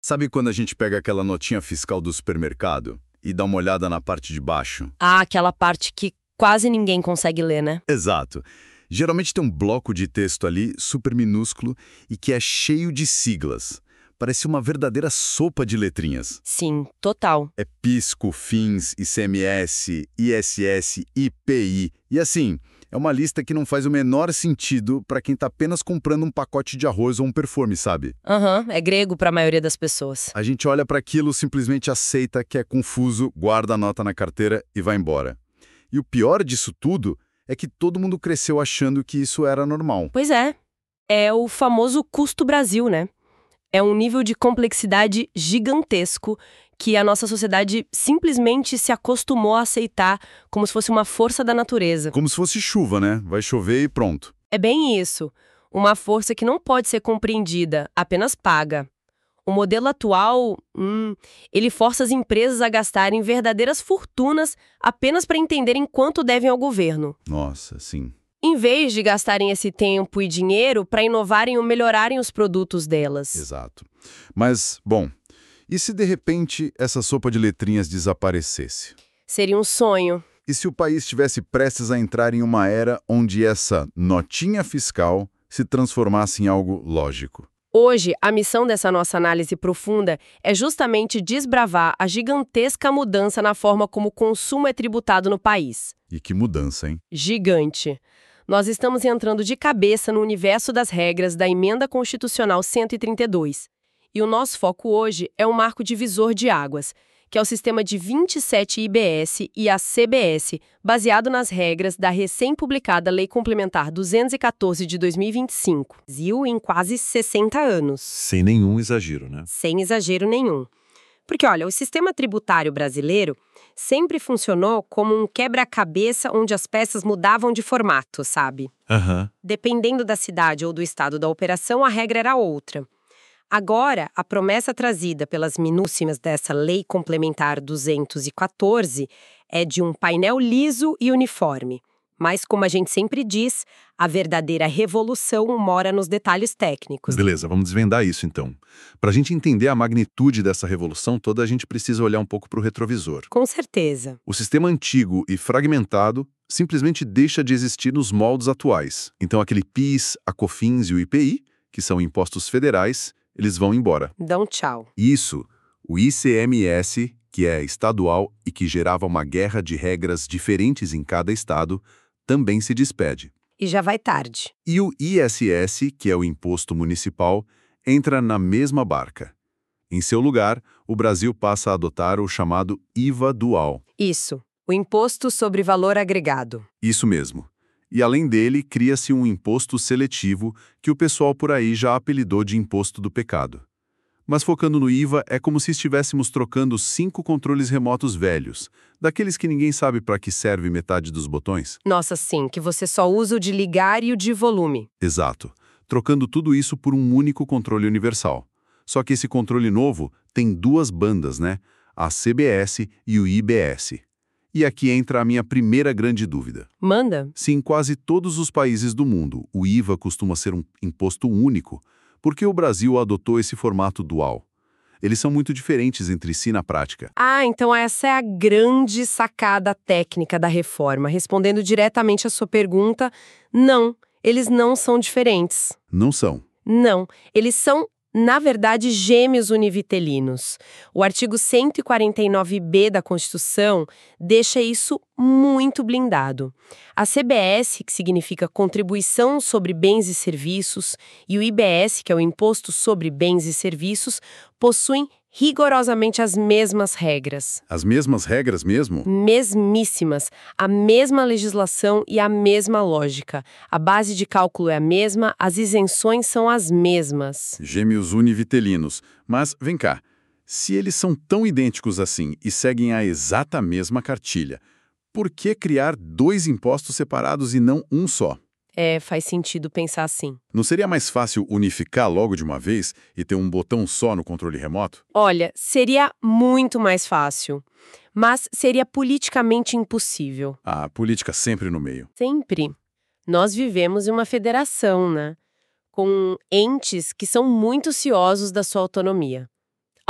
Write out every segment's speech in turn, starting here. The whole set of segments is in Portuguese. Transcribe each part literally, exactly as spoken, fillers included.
Sabe quando a gente pega aquela notinha fiscal do supermercado e dá uma olhada na parte de baixo? Ah, aquela parte que quase ninguém consegue ler, né? Exato. Geralmente tem um bloco de texto ali, super minúsculo, e que é cheio de siglas. Parece uma verdadeira sopa de letrinhas. Sim, total. É PIS, COFINS, I C M S, I S S, I P I. E assim, é uma lista que não faz o menor sentido para quem está apenas comprando um pacote de arroz ou um perfume, sabe? Aham, é grego para a maioria das pessoas. A gente olha para aquilo, simplesmente aceita que é confuso, guarda a nota na carteira e vai embora. E o pior disso tudo é que todo mundo cresceu achando que isso era normal. Pois é. É o famoso custo Brasil, né? É um nível de complexidade gigantesco que a nossa sociedade simplesmente se acostumou a aceitar como se fosse uma força da natureza. Como se fosse chuva, né? Vai chover e pronto. É bem isso. Uma força que não pode ser compreendida, apenas paga. O modelo atual, hum, ele força as empresas a gastarem verdadeiras fortunas apenas para entenderem quanto devem ao governo, Nossa, sim. em vez de gastarem esse tempo e dinheiro para inovarem ou melhorarem os produtos delas. Exato. Mas, bom, e se de repente essa sopa de letrinhas desaparecesse? Seria um sonho. E se o país estivesse prestes a entrar em uma era onde essa notinha fiscal se transformasse em algo lógico? Hoje, a missão dessa nossa análise profunda é justamente desbravar a gigantesca mudança na forma como o consumo é tributado no país. E que mudança, hein? Gigante. Nós estamos entrando de cabeça no universo das regras da Emenda Constitucional cento e trinta e dois. E o nosso foco hoje é um marco divisor de águas, que é o sistema de vinte e sete I B S e a C B S, baseado nas regras da recém-publicada Lei Complementar duzentos e quatorze de dois mil e vinte e cinco. Brasil em quase sessenta anos. Sem nenhum exagero, né? Sem exagero nenhum. Porque, olha, o sistema tributário brasileiro sempre funcionou como um quebra-cabeça onde as peças mudavam de formato, sabe? Aham. Dependendo da cidade ou do estado da operação, a regra era outra. Agora, a promessa trazida pelas minúcias dessa Lei Complementar duzentos e quatorze é de um painel liso e uniforme. Mas, como a gente sempre diz, a verdadeira revolução mora nos detalhes técnicos. Beleza, vamos desvendar isso então. Para a gente entender a magnitude dessa revolução toda, a gente precisa olhar um pouco para o retrovisor. Com certeza. O sistema antigo e fragmentado simplesmente deixa de existir nos moldes atuais. Então aquele PIS, a COFINS e o I P I, que são impostos federais, eles vão embora. Dão tchau. Isso, o I C M S, que é estadual e que gerava uma guerra de regras diferentes em cada estado, também se despede. E já vai tarde. E o I S S, que é o imposto municipal, entra na mesma barca. Em seu lugar, o Brasil passa a adotar o chamado I V A dual. Isso, o Imposto sobre Valor Agregado. Isso mesmo. E além dele, cria-se um imposto seletivo que o pessoal por aí já apelidou de imposto do pecado. Mas focando no I V A, é como se estivéssemos trocando cinco controles remotos velhos, daqueles que ninguém sabe para que serve metade dos botões. Nossa, sim, que você só usa o de ligar e o de volume. Exato. Trocando tudo isso por um único controle universal. Só que esse controle novo tem duas bandas, né? A C B S e o I B S. E aqui entra a minha primeira grande dúvida. Manda. Se em quase todos os países do mundo o I V A costuma ser um imposto único, por que o Brasil adotou esse formato dual? Eles são muito diferentes entre si na prática. Ah, então essa é a grande sacada técnica da reforma. Respondendo diretamente à sua pergunta, não, eles não são diferentes. Não são. Não, eles são, na verdade, gêmeos univitelinos. O artigo cento e quarenta e nove B da Constituição deixa isso muito blindado. A C B S, que significa Contribuição sobre Bens e Serviços, e o I B S, que é o Imposto sobre Bens e Serviços, possuem rigorosamente as mesmas regras. As mesmas regras mesmo? Mesmíssimas. A mesma legislação e a mesma lógica. A base de cálculo é a mesma, as isenções são as mesmas. Gêmeos univitelinos. Mas, vem cá, se eles são tão idênticos assim e seguem a exata mesma cartilha, por que criar dois impostos separados e não um só? É, faz sentido pensar assim. Não seria mais fácil unificar logo de uma vez e ter um botão só no controle remoto? Olha, seria muito mais fácil, mas seria politicamente impossível. A política sempre no meio. Sempre. Nós vivemos em uma federação, né? Com entes que são muito ciosos da sua autonomia.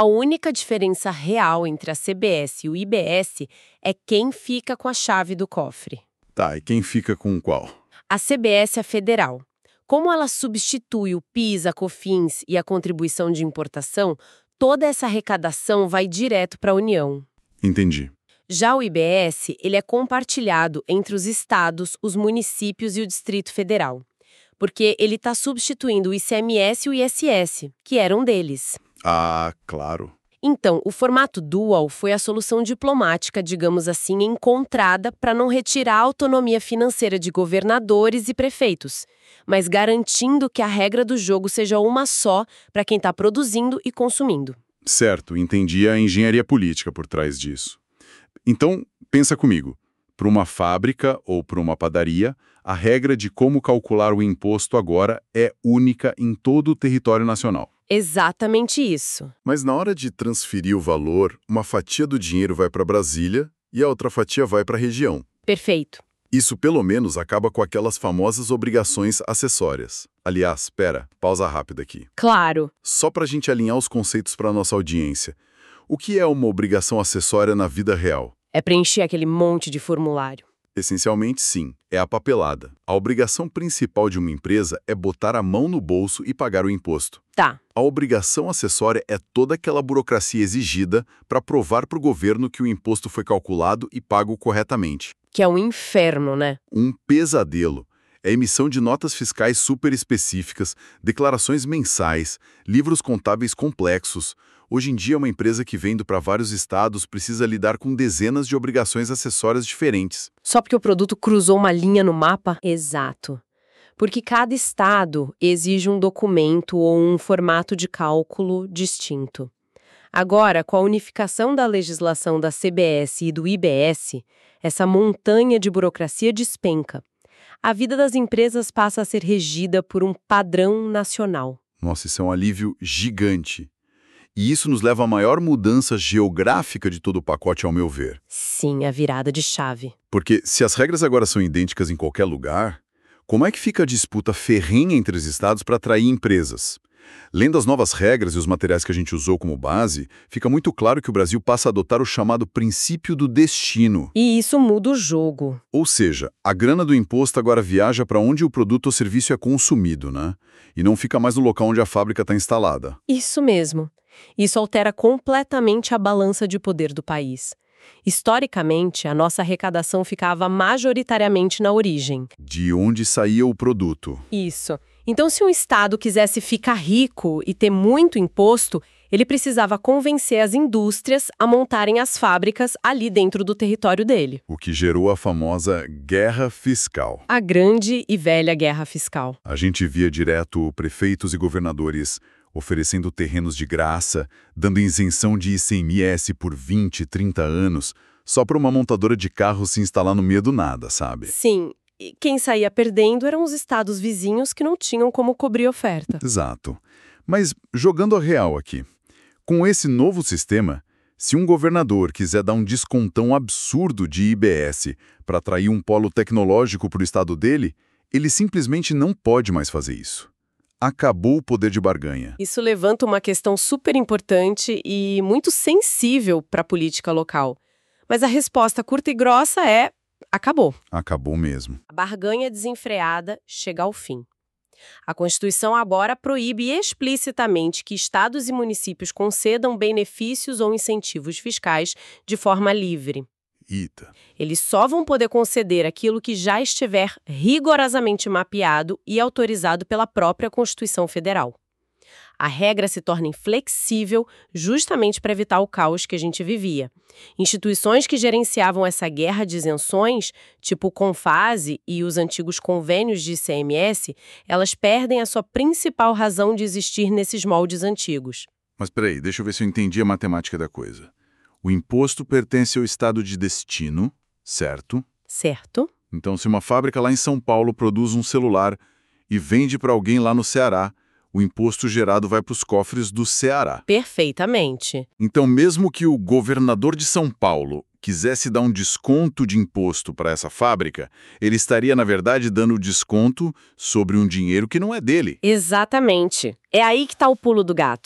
A única diferença real entre a C B S e o I B S é quem fica com a chave do cofre. Tá, e quem fica com qual? A C B S é federal. Como ela substitui o PIS, a COFINS e a contribuição de importação, toda essa arrecadação vai direto para a União. Entendi. Já o I B S, ele é compartilhado entre os estados, os municípios e o Distrito Federal, porque ele está substituindo o I C M S e o I S S, que eram deles. Ah, claro. Então, o formato dual foi a solução diplomática, digamos assim, encontrada para não retirar a autonomia financeira de governadores e prefeitos, mas garantindo que a regra do jogo seja uma só para quem está produzindo e consumindo. Certo, entendi a engenharia política por trás disso. Então, pensa comigo. Para uma fábrica ou para uma padaria, a regra de como calcular o imposto agora é única em todo o território nacional. Exatamente isso. Mas na hora de transferir o valor, uma fatia do dinheiro vai para Brasília e a outra fatia vai para a região. Perfeito. Isso pelo menos acaba com aquelas famosas obrigações acessórias. Aliás, pera, pausa rápida aqui. Claro. Só para a gente alinhar os conceitos para a nossa audiência. O que é uma obrigação acessória na vida real? É preencher aquele monte de formulário. Essencialmente, sim, é a papelada. A obrigação principal de uma empresa é botar a mão no bolso e pagar o imposto. Tá. A obrigação acessória é toda aquela burocracia exigida para provar para o governo que o imposto foi calculado e pago corretamente. Que é um inferno, né? Um pesadelo. É a emissão de notas fiscais super específicas, declarações mensais, livros contábeis complexos. Hoje em dia, uma empresa que vende para vários estados precisa lidar com dezenas de obrigações acessórias diferentes. Só porque o produto cruzou uma linha no mapa? Exato. Porque cada estado exige um documento ou um formato de cálculo distinto. Agora, com a unificação da legislação da C B S e do I B S, essa montanha de burocracia despenca. A vida das empresas passa a ser regida por um padrão nacional. Nossa, isso é um alívio gigante. E isso nos leva à maior mudança geográfica de todo o pacote, ao meu ver. Sim, a virada de chave. Porque se as regras agora são idênticas em qualquer lugar, como é que fica a disputa ferrenha entre os estados para atrair empresas? Lendo as novas regras e os materiais que a gente usou como base, fica muito claro que o Brasil passa a adotar o chamado princípio do destino. E isso muda o jogo. Ou seja, a grana do imposto agora viaja para onde o produto ou serviço é consumido, né? E não fica mais no local onde a fábrica está instalada. Isso mesmo. Isso altera completamente a balança de poder do país. Historicamente, a nossa arrecadação ficava majoritariamente na origem. De onde saía o produto. Isso. Então, se um estado quisesse ficar rico e ter muito imposto, ele precisava convencer as indústrias a montarem as fábricas ali dentro do território dele. O que gerou a famosa guerra fiscal. A grande e velha guerra fiscal. A gente via direto prefeitos e governadores oferecendo terrenos de graça, dando isenção de I C M S por vinte, trinta anos, só para uma montadora de carros se instalar no meio do nada, sabe? Sim. E quem saía perdendo eram os estados vizinhos que não tinham como cobrir oferta. Exato. Mas, jogando a real aqui, com esse novo sistema, se um governador quiser dar um descontão absurdo de I B S para atrair um polo tecnológico para o estado dele, ele simplesmente não pode mais fazer isso. Acabou o poder de barganha. Isso levanta uma questão super importante e muito sensível para a política local. Mas a resposta curta e grossa é: acabou. Acabou mesmo. A barganha desenfreada chega ao fim. A Constituição agora proíbe explicitamente que estados e municípios concedam benefícios ou incentivos fiscais de forma livre. Eita. Eles só vão poder conceder aquilo que já estiver rigorosamente mapeado e autorizado pela própria Constituição Federal. A regra se torna inflexível justamente para evitar o caos que a gente vivia. Instituições que gerenciavam essa guerra de isenções, tipo o Confase e os antigos convênios de I C M S, elas perdem a sua principal razão de existir nesses moldes antigos. Mas peraí, deixa eu ver se eu entendi a matemática da coisa. O imposto pertence ao estado de destino, certo? Certo. Então, se uma fábrica lá em São Paulo produz um celular e vende para alguém lá no Ceará, o imposto gerado vai para os cofres do Ceará. Perfeitamente. Então, mesmo que o governador de São Paulo quisesse dar um desconto de imposto para essa fábrica, ele estaria, na verdade, dando desconto sobre um dinheiro que não é dele. Exatamente. É aí que está o pulo do gato.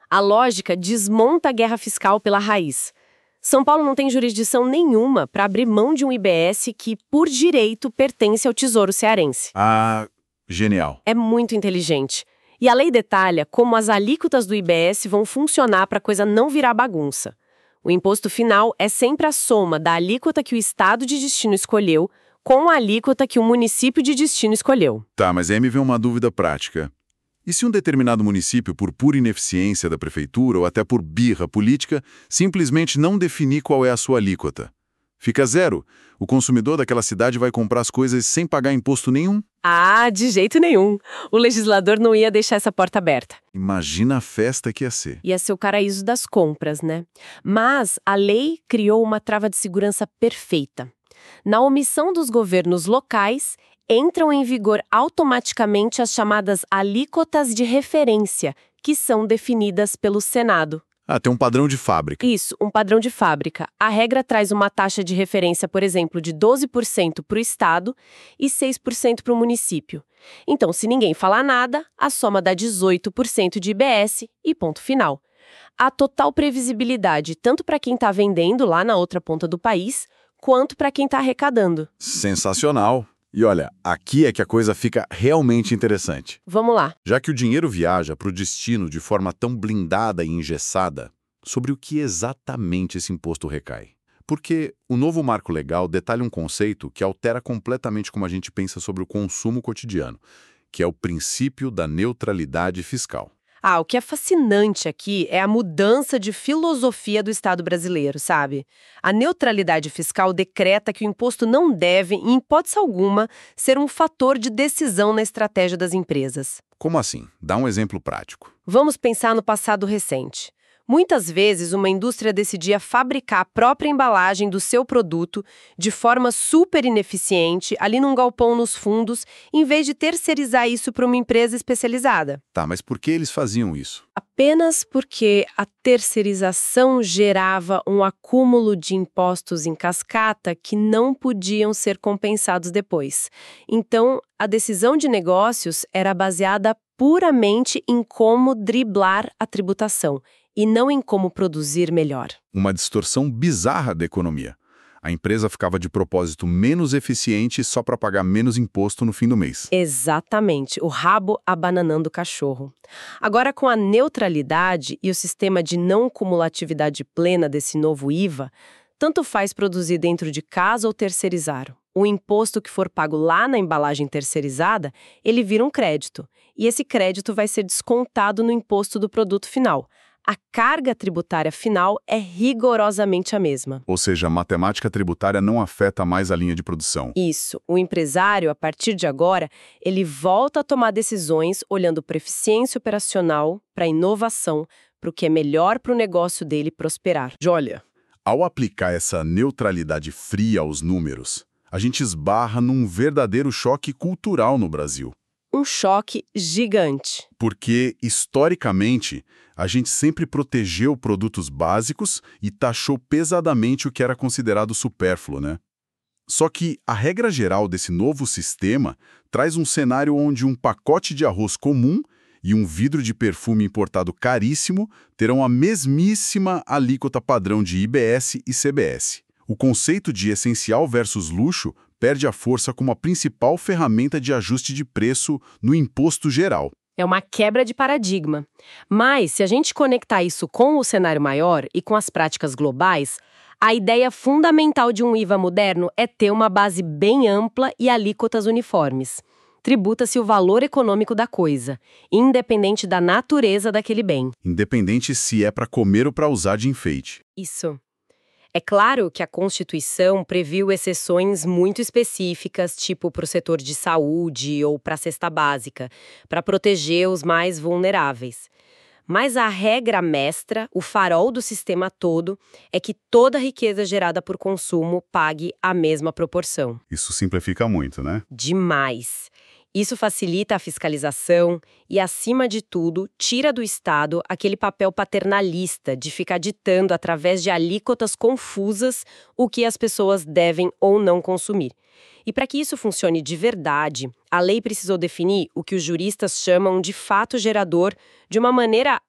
A lógica desmonta a guerra fiscal pela raiz. São Paulo não tem jurisdição nenhuma para abrir mão de um I B S que, por direito, pertence ao Tesouro Cearense. Ah, genial. É muito inteligente. E a lei detalha como as alíquotas do I B S vão funcionar para a coisa não virar bagunça. O imposto final é sempre a soma da alíquota que o estado de destino escolheu com a alíquota que o município de destino escolheu. Tá, mas aí me vem uma dúvida prática. E se um determinado município, por pura ineficiência da prefeitura ou até por birra política, simplesmente não definir qual é a sua alíquota? Fica zero. O consumidor daquela cidade vai comprar as coisas sem pagar imposto nenhum? Ah, de jeito nenhum. O legislador não ia deixar essa porta aberta. Imagina a festa que ia ser. Ia ser o paraíso das compras, né? Mas a lei criou uma trava de segurança perfeita. Na omissão dos governos locais, entram em vigor automaticamente as chamadas alíquotas de referência, que são definidas pelo Senado. Ah, tem um padrão de fábrica. Isso, um padrão de fábrica. A regra traz uma taxa de referência, por exemplo, de doze por cento para o estado e seis por cento para o município. Então, se ninguém falar nada, a soma dá dezoito por cento de I B S e ponto final. Há total previsibilidade tanto para quem está vendendo lá na outra ponta do país, quanto para quem está arrecadando. Sensacional. E olha, aqui é que a coisa fica realmente interessante. Vamos lá. Já que o dinheiro viaja para o destino de forma tão blindada e engessada, sobre o que exatamente esse imposto recai? Porque o novo marco legal detalha um conceito que altera completamente como a gente pensa sobre o consumo cotidiano, que é o princípio da neutralidade fiscal. Ah, o que é fascinante aqui é a mudança de filosofia do Estado brasileiro, sabe? A neutralidade fiscal decreta que o imposto não deve, em hipótese alguma, ser um fator de decisão na estratégia das empresas. Como assim? Dá um exemplo prático. Vamos pensar no passado recente. Muitas vezes, uma indústria decidia fabricar a própria embalagem do seu produto de forma super ineficiente, ali num galpão nos fundos, em vez de terceirizar isso para uma empresa especializada. Tá, mas por que eles faziam isso? Apenas porque a terceirização gerava um acúmulo de impostos em cascata que não podiam ser compensados depois. Então, a decisão de negócios era baseada puramente em como driblar a tributação e não em como produzir melhor. Uma distorção bizarra da economia. A empresa ficava de propósito menos eficiente só para pagar menos imposto no fim do mês. Exatamente, o rabo abananando o cachorro. Agora, com a neutralidade e o sistema de não cumulatividade plena desse novo I V A, tanto faz produzir dentro de casa ou terceirizar. O imposto que for pago lá na embalagem terceirizada, ele vira um crédito. E esse crédito vai ser descontado no imposto do produto final. A carga tributária final é rigorosamente a mesma. Ou seja, a matemática tributária não afeta mais a linha de produção. Isso. O empresário, a partir de agora, ele volta a tomar decisões olhando para a eficiência operacional, para a inovação, para o que é melhor para o negócio dele prosperar. Olha, ao aplicar essa neutralidade fria aos números, a gente esbarra num verdadeiro choque cultural no Brasil. Um choque gigante. Porque, historicamente, a gente sempre protegeu produtos básicos e taxou pesadamente o que era considerado supérfluo, né? Só que a regra geral desse novo sistema traz um cenário onde um pacote de arroz comum e um vidro de perfume importado caríssimo terão a mesmíssima alíquota padrão de I B S e C B S. O conceito de essencial versus luxo perde a força como a principal ferramenta de ajuste de preço no imposto geral. É uma quebra de paradigma. Mas, se a gente conectar isso com o cenário maior e com as práticas globais, a ideia fundamental de um I V A moderno é ter uma base bem ampla e alíquotas uniformes. Tributa-se o valor econômico da coisa, independente da natureza daquele bem. Independente se é para comer ou para usar de enfeite. Isso. É claro que a Constituição previu exceções muito específicas, tipo para o setor de saúde ou para a cesta básica, para proteger os mais vulneráveis. Mas a regra mestra, o farol do sistema todo, é que toda riqueza gerada por consumo pague a mesma proporção. Isso simplifica muito, né? Demais. Isso facilita a fiscalização e, acima de tudo, tira do Estado aquele papel paternalista de ficar ditando através de alíquotas confusas o que as pessoas devem ou não consumir. E para que isso funcione de verdade, a lei precisou definir o que os juristas chamam de fato gerador de uma maneira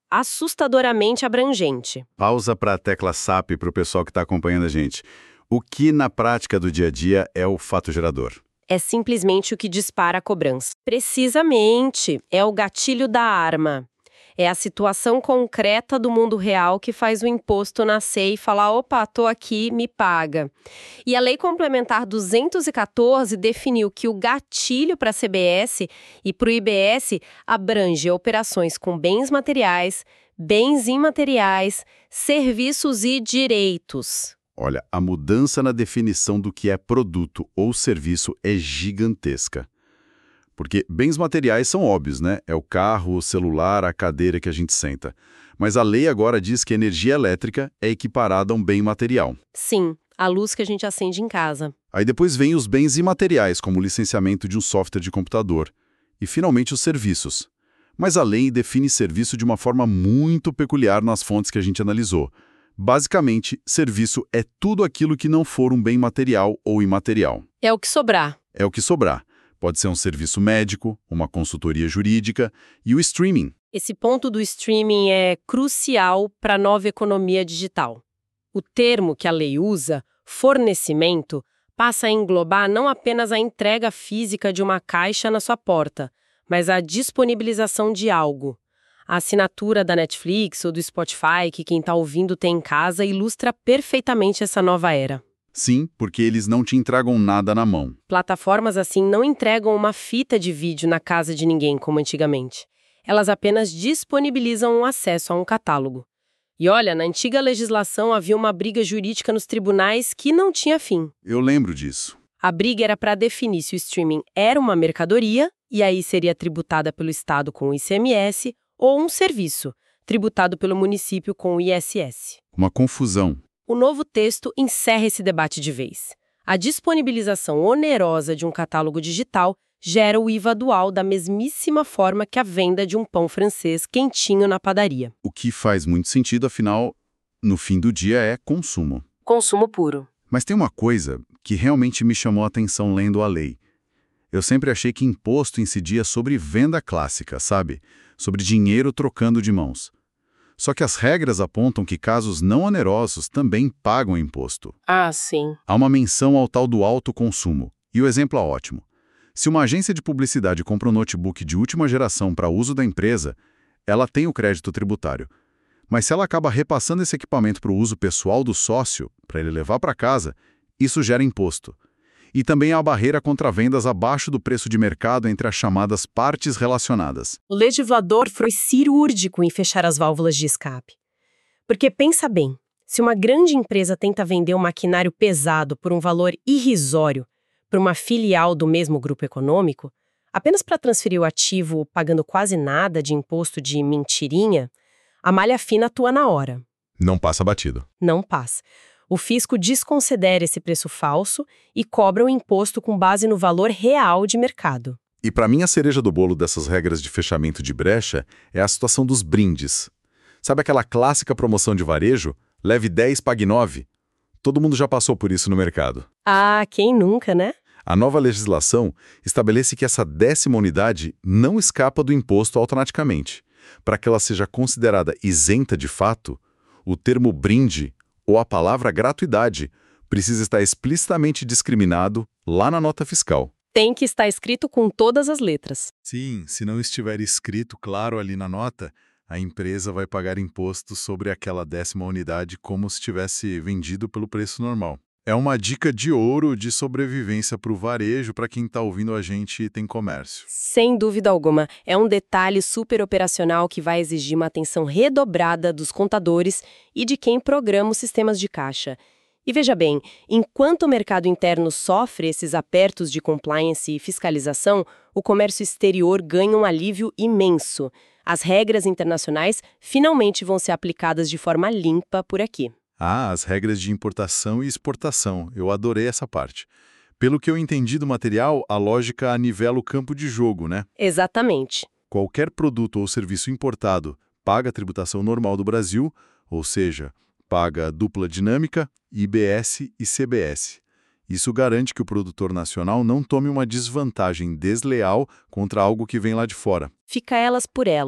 assustadoramente abrangente. Pausa para a tecla S A P para o pessoal que está acompanhando a gente. O que na prática do dia a dia é o fato gerador? É simplesmente o que dispara a cobrança. Precisamente, é o gatilho da arma. É a situação concreta do mundo real que faz o imposto nascer e falar, opa, tô aqui, me paga. E a Lei Complementar duzentos e quatorze definiu que o gatilho para a C B S e para o I B S abrange operações com bens materiais, bens imateriais, serviços e direitos. Olha, a mudança na definição do que é produto ou serviço é gigantesca. Porque bens materiais são óbvios, né? É o carro, o celular, a cadeira que a gente senta. Mas a lei agora diz que a energia elétrica é equiparada a um bem material. Sim, a luz que a gente acende em casa. Aí depois vem os bens imateriais, como o licenciamento de um software de computador. E finalmente os serviços. Mas a lei define serviço de uma forma muito peculiar nas fontes que a gente analisou. Basicamente, serviço é tudo aquilo que não for um bem material ou imaterial. É o que sobrar. É o que sobrar. Pode ser um serviço médico, uma consultoria jurídica e o streaming. Esse ponto do streaming é crucial para a nova economia digital. O termo que a lei usa, fornecimento, passa a englobar não apenas a entrega física de uma caixa na sua porta, mas a disponibilização de algo. A assinatura da Netflix ou do Spotify, que quem está ouvindo tem em casa, ilustra perfeitamente essa nova era. Sim, porque eles não te entregam nada na mão. Plataformas assim não entregam uma fita de vídeo na casa de ninguém como antigamente. Elas apenas disponibilizam um acesso a um catálogo. E olha, na antiga legislação havia uma briga jurídica nos tribunais que não tinha fim. Eu lembro disso. A briga era para definir se o streaming era uma mercadoria, e aí seria tributada pelo Estado com o I C M S, ou um serviço, tributado pelo município com o I S S. Uma confusão. O novo texto encerra esse debate de vez. A disponibilização onerosa de um catálogo digital gera o I V A dual da mesmíssima forma que a venda de um pão francês quentinho na padaria. O que faz muito sentido, afinal, no fim do dia é consumo. Consumo puro. Mas tem uma coisa que realmente me chamou a atenção lendo a lei. Eu sempre achei que imposto incidia sobre venda clássica, sabe? Sobre dinheiro trocando de mãos. Só que as regras apontam que casos não onerosos também pagam imposto. Ah, sim. Há uma menção ao tal do alto consumo. E o exemplo é ótimo. Se uma agência de publicidade compra um notebook de última geração para uso da empresa, ela tem o crédito tributário. Mas se ela acaba repassando esse equipamento para o uso pessoal do sócio, para ele levar para casa, isso gera imposto. E também há a barreira contra vendas abaixo do preço de mercado entre as chamadas partes relacionadas. O legislador foi cirúrgico em fechar as válvulas de escape. Porque pensa bem, se uma grande empresa tenta vender um maquinário pesado por um valor irrisório para uma filial do mesmo grupo econômico, apenas para transferir o ativo pagando quase nada de imposto de mentirinha, a malha fina atua na hora. Não passa batido. Não passa. O fisco desconsidera esse preço falso e cobra o imposto com base no valor real de mercado. E para mim a cereja do bolo dessas regras de fechamento de brecha é a situação dos brindes. Sabe aquela clássica promoção de varejo? Leve dez, pague nove? Todo mundo já passou por isso no mercado. Ah, quem nunca, né? A nova legislação estabelece que essa décima unidade não escapa do imposto automaticamente. Para que ela seja considerada isenta de fato, o termo brinde ou a palavra gratuidade precisa estar explicitamente discriminado lá na nota fiscal. Tem que estar escrito com todas as letras. Sim, se não estiver escrito claro ali na nota, a empresa vai pagar imposto sobre aquela décima unidade como se tivesse vendido pelo preço normal. É uma dica de ouro de sobrevivência para o varejo para quem está ouvindo a gente e tem comércio. Sem dúvida alguma, é um detalhe super operacional que vai exigir uma atenção redobrada dos contadores e de quem programa os sistemas de caixa. E veja bem, enquanto o mercado interno sofre esses apertos de compliance e fiscalização, o comércio exterior ganha um alívio imenso. As regras internacionais finalmente vão ser aplicadas de forma limpa por aqui. Ah, as regras de importação e exportação. Eu adorei essa parte. Pelo que eu entendi do material, a lógica anivela o campo de jogo, né? Exatamente. Qualquer produto ou serviço importado paga a tributação normal do Brasil, ou seja, paga dupla dinâmica, I B S e C B S. Isso garante que o produtor nacional não tome uma desvantagem desleal contra algo que vem lá de fora. Fica elas por elas.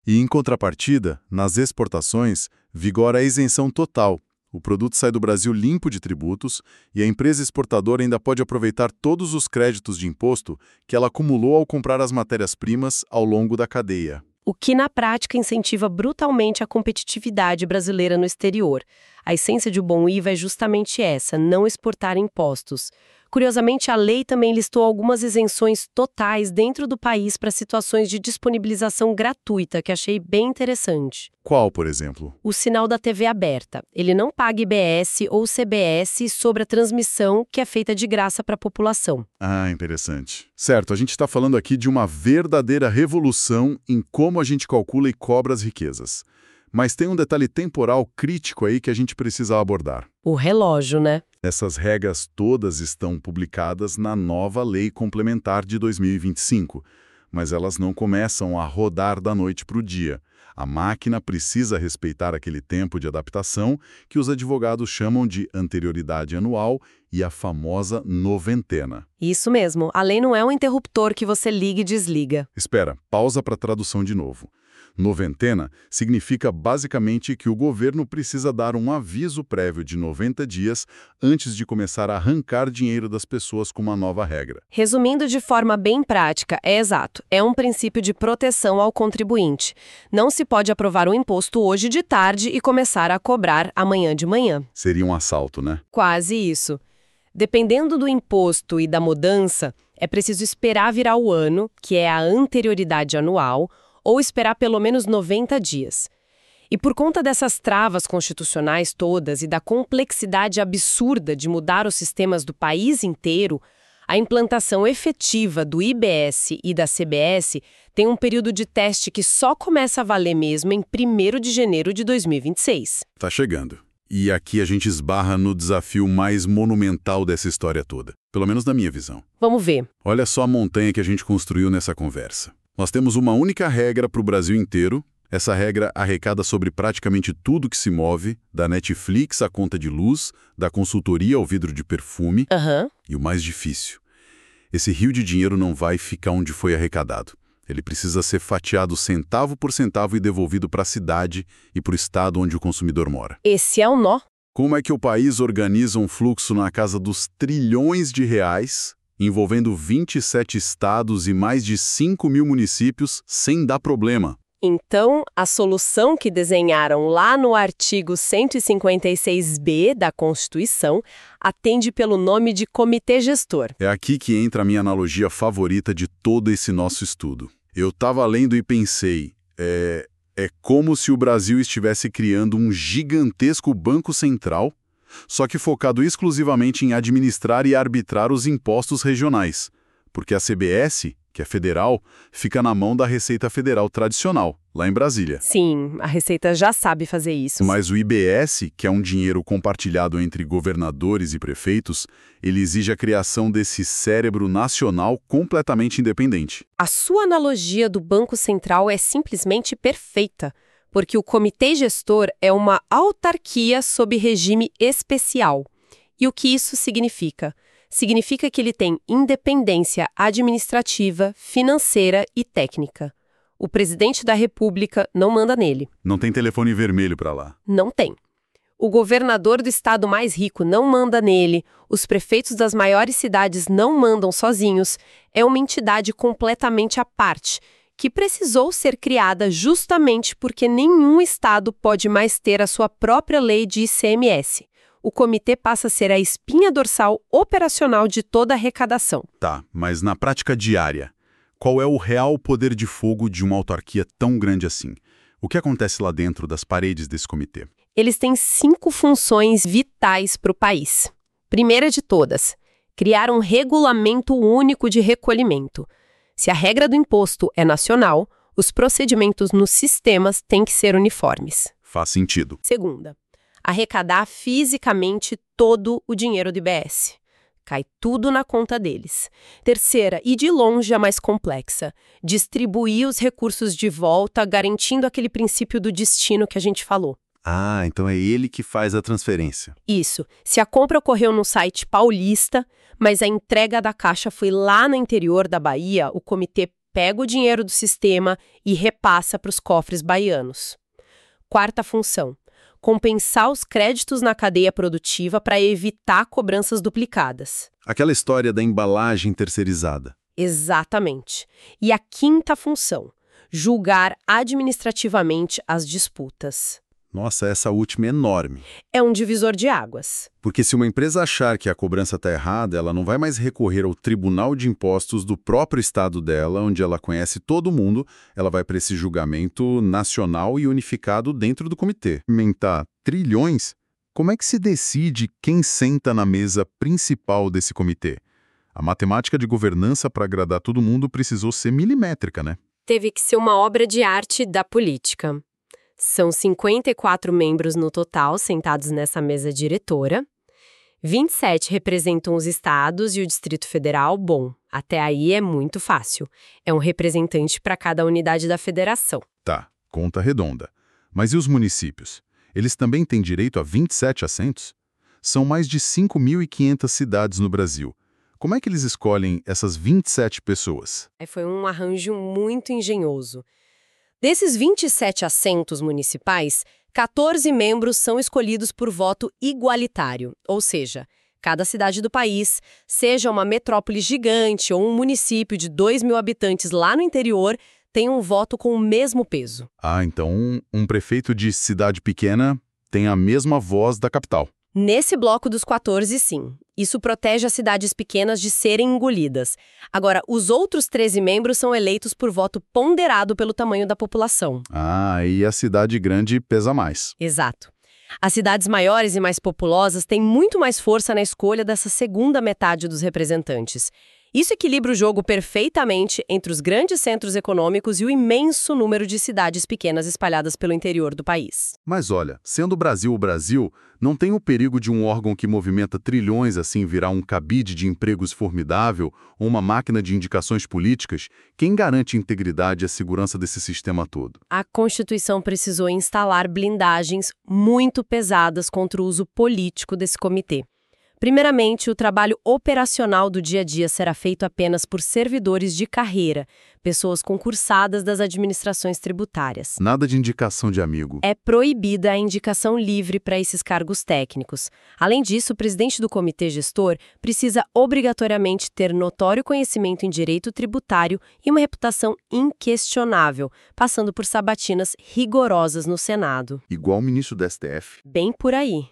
E, em contrapartida, nas exportações, vigora a isenção total. O produto sai do Brasil limpo de tributos e a empresa exportadora ainda pode aproveitar todos os créditos de imposto que ela acumulou ao comprar as matérias-primas ao longo da cadeia. O que, na prática, incentiva brutalmente a competitividade brasileira no exterior. A essência de um bom I V A é justamente essa, não exportar impostos. Curiosamente, a lei também listou algumas isenções totais dentro do país para situações de disponibilização gratuita, que achei bem interessante. Qual, por exemplo? O sinal da T V aberta. Ele não paga I B S ou C B S sobre a transmissão que é feita de graça para a população. Ah, interessante. Certo, a gente está falando aqui de uma verdadeira revolução em como a gente calcula e cobra as riquezas. Mas tem um detalhe temporal crítico aí que a gente precisa abordar. O relógio, né? Essas regras todas estão publicadas na nova Lei Complementar de dois mil e vinte e cinco, mas elas não começam a rodar da noite para o dia. A máquina precisa respeitar aquele tempo de adaptação que os advogados chamam de anterioridade anual e a famosa noventena. Isso mesmo, a lei não é um interruptor que você liga e desliga. Espera, pausa para a tradução de novo. Noventena significa basicamente que o governo precisa dar um aviso prévio de noventa dias antes de começar a arrancar dinheiro das pessoas com uma nova regra. Resumindo de forma bem prática, é exato, é um princípio de proteção ao contribuinte. Não se pode aprovar um imposto hoje de tarde e começar a cobrar amanhã de manhã. Seria um assalto, né? Quase isso. Dependendo do imposto e da mudança, é preciso esperar virar o ano, que é a anterioridade anual, ou esperar pelo menos noventa dias. E por conta dessas travas constitucionais todas e da complexidade absurda de mudar os sistemas do país inteiro, a implantação efetiva do I B S e da C B S tem um período de teste que só começa a valer mesmo em primeiro de janeiro de dois mil e vinte e seis. Tá chegando. E aqui a gente esbarra no desafio mais monumental dessa história toda, pelo menos na minha visão. Vamos ver. Olha só a montanha que a gente construiu nessa conversa. Nós temos uma única regra para o Brasil inteiro. Essa regra arrecada sobre praticamente tudo que se move, da Netflix à conta de luz, da consultoria ao vidro de perfume. Aham. E o mais difícil, esse rio de dinheiro não vai ficar onde foi arrecadado. Ele precisa ser fatiado centavo por centavo e devolvido para a cidade e para o estado onde o consumidor mora. Esse é o nó. Como é que o país organiza um fluxo na casa dos trilhões de reais, envolvendo vinte e sete estados e mais de cinco mil municípios, sem dar problema? Então, a solução que desenharam lá no artigo cento e cinquenta e seis B da Constituição atende pelo nome de Comitê Gestor. É aqui que entra a minha analogia favorita de todo esse nosso estudo. Eu estava lendo e pensei, é, é como se o Brasil estivesse criando um gigantesco banco central, só que focado exclusivamente em administrar e arbitrar os impostos regionais, porque a C B S, que é federal, fica na mão da Receita Federal tradicional, lá em Brasília. Sim, a Receita já sabe fazer isso. Mas o I B S, que é um dinheiro compartilhado entre governadores e prefeitos, ele exige a criação desse cérebro nacional completamente independente. A sua analogia do Banco Central é simplesmente perfeita, porque o Comitê Gestor é uma autarquia sob regime especial. E o que isso significa? Significa que ele tem independência administrativa, financeira e técnica. O presidente da República não manda nele. Não tem telefone vermelho para lá. Não tem. O governador do estado mais rico não manda nele. Os prefeitos das maiores cidades não mandam sozinhos. É uma entidade completamente à parte, que precisou ser criada justamente porque nenhum estado pode mais ter a sua própria lei de I C M S. O comitê passa a ser a espinha dorsal operacional de toda a arrecadação. Tá, mas na prática diária, qual é o real poder de fogo de uma autarquia tão grande assim? O que acontece lá dentro das paredes desse comitê? Eles têm cinco funções vitais para o país. Primeira de todas, criar um regulamento único de recolhimento. Se a regra do imposto é nacional, os procedimentos nos sistemas têm que ser uniformes. Faz sentido. Segunda, arrecadar fisicamente todo o dinheiro do I B S. Cai tudo na conta deles. Terceira, e de longe a mais complexa, distribuir os recursos de volta, garantindo aquele princípio do destino que a gente falou. Ah, então é ele que faz a transferência. Isso. Se a compra ocorreu no site paulista, mas a entrega da caixa foi lá no interior da Bahia, o comitê pega o dinheiro do sistema e repassa para os cofres baianos. Quarta função: compensar os créditos na cadeia produtiva para evitar cobranças duplicadas. Aquela história da embalagem terceirizada. Exatamente. E a quinta função: julgar administrativamente as disputas. Nossa, essa última é enorme. É um divisor de águas. Porque se uma empresa achar que a cobrança está errada, ela não vai mais recorrer ao Tribunal de Impostos do próprio estado dela, onde ela conhece todo mundo, ela vai para esse julgamento nacional e unificado dentro do comitê. Aumentar trilhões? Como é que se decide quem senta na mesa principal desse comitê? A matemática de governança para agradar todo mundo precisou ser milimétrica, né? Teve que ser uma obra de arte da política. São cinquenta e quatro membros no total sentados nessa mesa diretora. vinte e sete representam os estados e o Distrito Federal. Bom, até aí é muito fácil. É um representante para cada unidade da federação. Tá, conta redonda. Mas e os municípios? Eles também têm direito a vinte e sete assentos? São mais de cinco mil e quinhentas cidades no Brasil. Como é que eles escolhem essas vinte e sete pessoas? Foi um arranjo muito engenhoso. Desses vinte e sete assentos municipais, quatorze membros são escolhidos por voto igualitário, ou seja, cada cidade do país, seja uma metrópole gigante ou um município de dois mil habitantes lá no interior, tem um voto com o mesmo peso. Ah, então um, um prefeito de cidade pequena tem a mesma voz da capital. Nesse bloco dos quatorze, sim. Isso protege as cidades pequenas de serem engolidas. Agora, os outros treze membros são eleitos por voto ponderado pelo tamanho da população. Ah, e a cidade grande pesa mais. Exato. As cidades maiores e mais populosas têm muito mais força na escolha dessa segunda metade dos representantes. Isso equilibra o jogo perfeitamente entre os grandes centros econômicos e o imenso número de cidades pequenas espalhadas pelo interior do país. Mas olha, sendo o Brasil o Brasil, não tem o perigo de um órgão que movimenta trilhões assim virar um cabide de empregos formidável ou uma máquina de indicações políticas? Quem garante a integridade e a segurança desse sistema todo? A Constituição precisou instalar blindagens muito pesadas contra o uso político desse comitê. Primeiramente, o trabalho operacional do dia a dia será feito apenas por servidores de carreira, pessoas concursadas das administrações tributárias. Nada de indicação de amigo. É proibida a indicação livre para esses cargos técnicos. Além disso, o presidente do comitê gestor precisa obrigatoriamente ter notório conhecimento em direito tributário e uma reputação inquestionável, passando por sabatinas rigorosas no Senado. Igual o ministro do S T F. Bem por aí.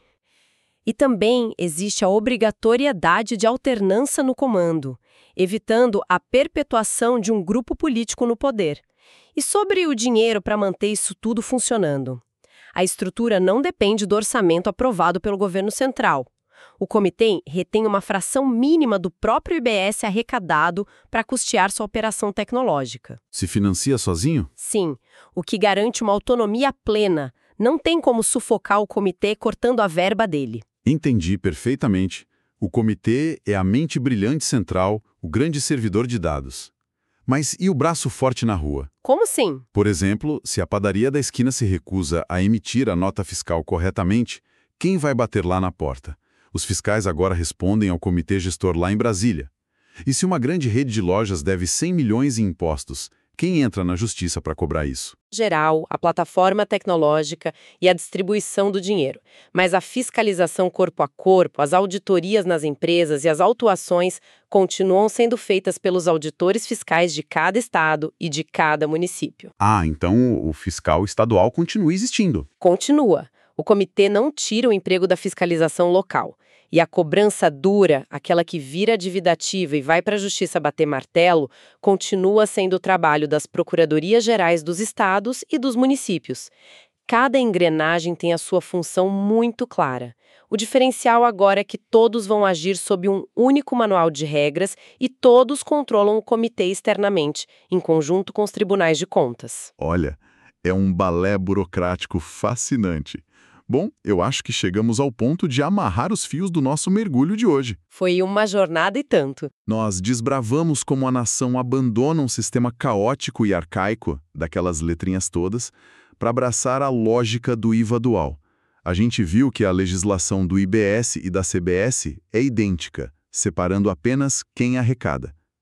E também existe a obrigatoriedade de alternância no comando, evitando a perpetuação de um grupo político no poder. E sobre o dinheiro para manter isso tudo funcionando? A estrutura não depende do orçamento aprovado pelo governo central. O comitê retém uma fração mínima do próprio I B S arrecadado para custear sua operação tecnológica. Se financia sozinho? Sim, o que garante uma autonomia plena. Não tem como sufocar o comitê cortando a verba dele. Entendi perfeitamente. O comitê é a mente brilhante central, o grande servidor de dados. Mas e o braço forte na rua? Como assim? Por exemplo, se a padaria da esquina se recusa a emitir a nota fiscal corretamente, quem vai bater lá na porta? Os fiscais agora respondem ao comitê gestor lá em Brasília. E se uma grande rede de lojas deve cem milhões em impostos, quem entra na justiça para cobrar isso? Geral, a plataforma tecnológica e a distribuição do dinheiro. Mas a fiscalização corpo a corpo, as auditorias nas empresas e as autuações continuam sendo feitas pelos auditores fiscais de cada estado e de cada município. Ah, então o fiscal estadual continua existindo. Continua. O comitê não tira o emprego da fiscalização local. E a cobrança dura, aquela que vira dívida ativa e vai para a justiça bater martelo, continua sendo o trabalho das procuradorias gerais dos estados e dos municípios. Cada engrenagem tem a sua função muito clara. O diferencial agora é que todos vão agir sob um único manual de regras e todos controlam o comitê externamente, em conjunto com os tribunais de contas. Olha, é um balé burocrático fascinante. Bom, eu acho que chegamos ao ponto de amarrar os fios do nosso mergulho de hoje. Foi uma jornada e tanto. Nós desbravamos como a nação abandona um sistema caótico e arcaico, daquelas letrinhas todas, para abraçar a lógica do I V A dual. A gente viu que a legislação do I B S e da C B S é idêntica, separando apenas quem arrecada.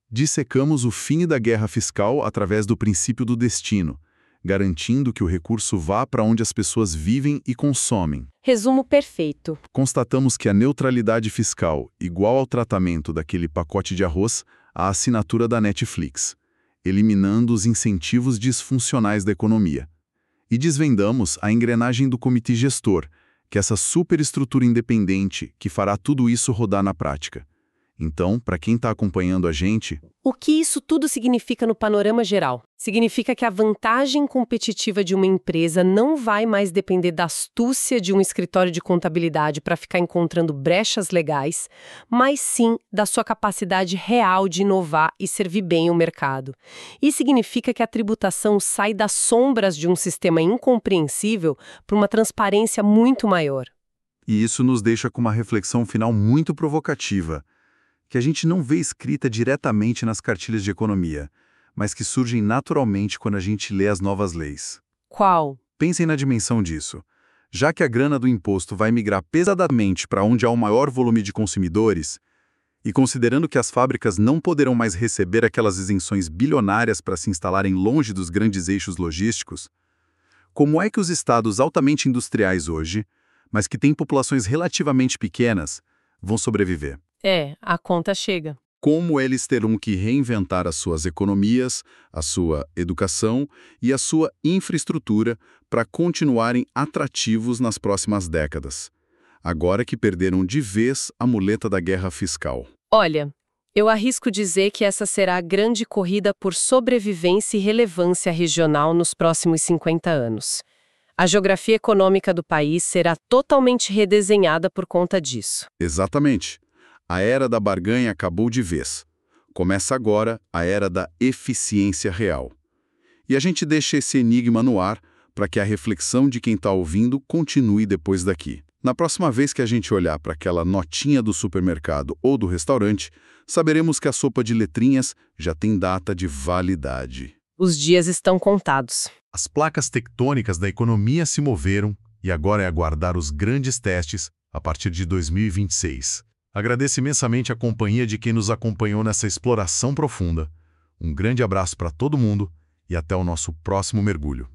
Dissecamos o fim da guerra fiscal através do princípio do destino, garantindo que o recurso vá para onde as pessoas vivem e consomem. Resumo perfeito. Constatamos que a neutralidade fiscal, igual ao tratamento daquele pacote de arroz, à assinatura da Netflix, eliminando os incentivos disfuncionais da economia. E desvendamos a engrenagem do comitê gestor, que é essa superestrutura independente que fará tudo isso rodar na prática. Então, para quem está acompanhando a gente... O que isso tudo significa no panorama geral? Significa que a vantagem competitiva de uma empresa não vai mais depender da astúcia de um escritório de contabilidade para ficar encontrando brechas legais, mas sim da sua capacidade real de inovar e servir bem o mercado. E significa que a tributação sai das sombras de um sistema incompreensível para uma transparência muito maior. E isso nos deixa com uma reflexão final muito provocativa, que a gente não vê escrita diretamente nas cartilhas de economia, mas que surgem naturalmente quando a gente lê as novas leis. Qual? Pensem na dimensão disso. Já que a grana do imposto vai migrar pesadamente para onde há o maior volume de consumidores, e considerando que as fábricas não poderão mais receber aquelas isenções bilionárias para se instalarem longe dos grandes eixos logísticos, como é que os estados altamente industriais hoje, mas que têm populações relativamente pequenas, vão sobreviver? É, a conta chega. Como eles terão que reinventar as suas economias, a sua educação e a sua infraestrutura para continuarem atrativos nas próximas décadas, agora que perderam de vez a muleta da guerra fiscal. Olha, eu arrisco dizer que essa será a grande corrida por sobrevivência e relevância regional nos próximos cinquenta anos. A geografia econômica do país será totalmente redesenhada por conta disso. Exatamente. A era da barganha acabou de vez. Começa agora a era da eficiência real. E a gente deixa esse enigma no ar para que a reflexão de quem está ouvindo continue depois daqui. Na próxima vez que a gente olhar para aquela notinha do supermercado ou do restaurante, saberemos que a sopa de letrinhas já tem data de validade. Os dias estão contados. As placas tectônicas da economia se moveram e agora é aguardar os grandes testes a partir de dois mil e vinte e seis. Agradeço imensamente a companhia de quem nos acompanhou nessa exploração profunda. Um grande abraço para todo mundo e até o nosso próximo mergulho.